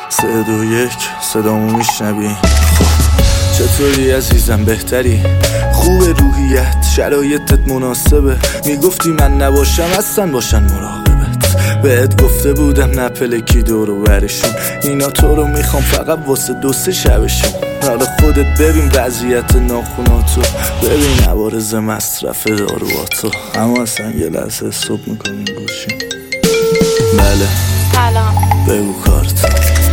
3 2 1 صدامو میشنوی؟ چطوری عزیزم؟ بهتری؟ خوب روحیت؟ شرایطت مناسبه؟ میگفتی من نباشم اصلا باشن مراقبت. بهت گفته بودم نپلکی دور و برشون، اینا تو رو میخوام فقط واسه 2-3 شبشون. حالا خودت ببین وضعیت ناخوناتو، ببین عوارض مصرف دارواتو. اما اصلا یه لحظه استوب میکنیم گوشیم. بله سلام، بگو کارت.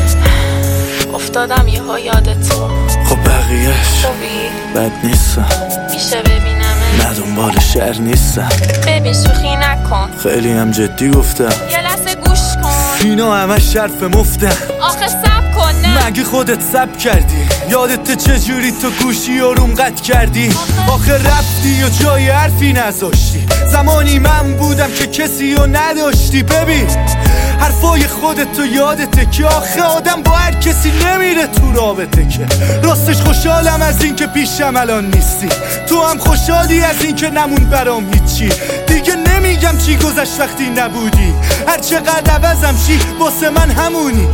افتادم یهو یادتون. خب بقیهش خوبی؟ بد نیستم، میشه ببینمه؟ نه دنبال شهر نیستم. ببین شوخی نکن، خیلی هم جدی گفتم. یه لحظه گوش کن. اینا همش شرف مفتن. آخه سب کن. نه مگه خودت سب کردی؟ یادت چجوری تو گوشی روم قطع کردی؟ آخه رفتی و جای حرفی نذاشتی. زمانی من بودم که کسی رو نداشتی. ببین حرفای خودت تو یادته که آخه آدم با هر کسی نمیره تو رابطه. که راستش خوشحالم از این که پیشم الان نیستی، تو هم خوشحالی از این که نمون برام هیچی. دیگه نمیگم چی گذشت وقتی نبودی، هر چقدر عوضم چی واسه من همونی.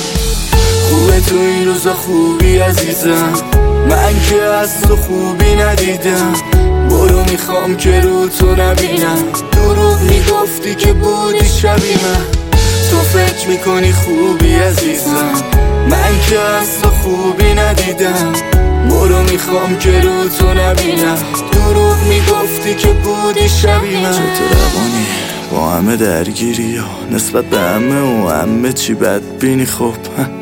خوبه تو این روزا خوبی عزیزم، من که از تو خوبی ندیدم. برو میخوام که رو تو نبینم، دروغ میگفتی که بودی شبیه من. تو فکر میکنی خوبی عزیزم، من که از تو خوبی ندیدم. برو میخوام که رو تو نبینم، دروغ میگفتی که بودی شبیه من. چطور روانی با همه درگیری ها نسبت به همه و همه چی بدبینی؟ خب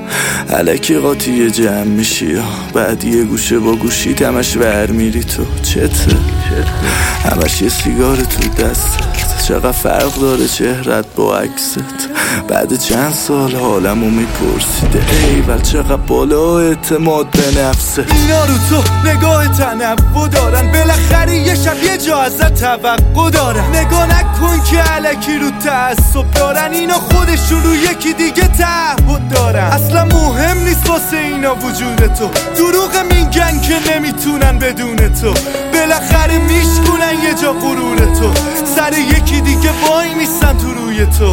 الکی قاطی جمع میشی ها، بعد یه گوشه با گوشی همش ور میری. تو چته؟ همش یه سیگار تو دستت. چقدر فرق داره چهرت با عکست؟ بعد چند سال حالمو میپرسیده ایول چقدر بالا اعتماد به نفسه. اینا رو تو نگاه تنوع دارن، بالاخره یه شب یه جا ازت توقع دارن. نگاه نکن که الکی رو تعصب دارن، اینا خودشون رو یکی دیگه تعهد دارن. اصلا مهم نیست واسه اینا وجود تو، دروغ میگن که نمیتونن بدون تو. بالاخره میشکنن یه جا غرور تو، سر یکی دیگه وای میستن تو روی تو.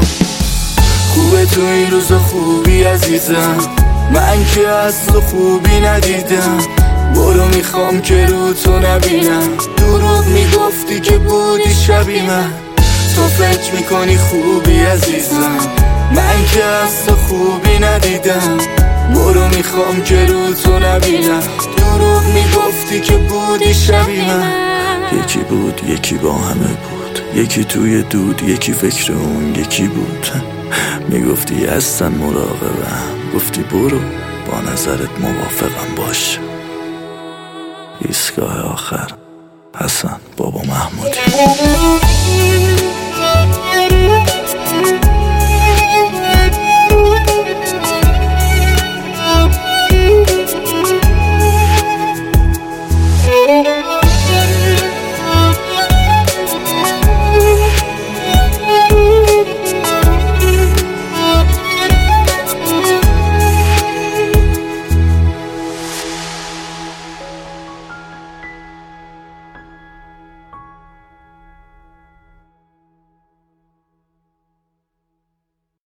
خوبه تو این روزا خوبی عزیزم، من که از تو خوبی ندیدم. برو میخوام که رو تو نبینم، دروغ میگفتی که بودی شبیه من. تو فکر میکنی خوبی عزیزم، من که از تو خوبی ندیدم. برو میخوام که رو تو نبینم، دروغ میگفتی که بودی شبیه من. یکی بود یکی با همه بود، یکی توی دود یکی فکر اون یکی بود. میگفتی هستن مراقبم، گفتی برو با نظرت موافقم باش. ایستگاه آخر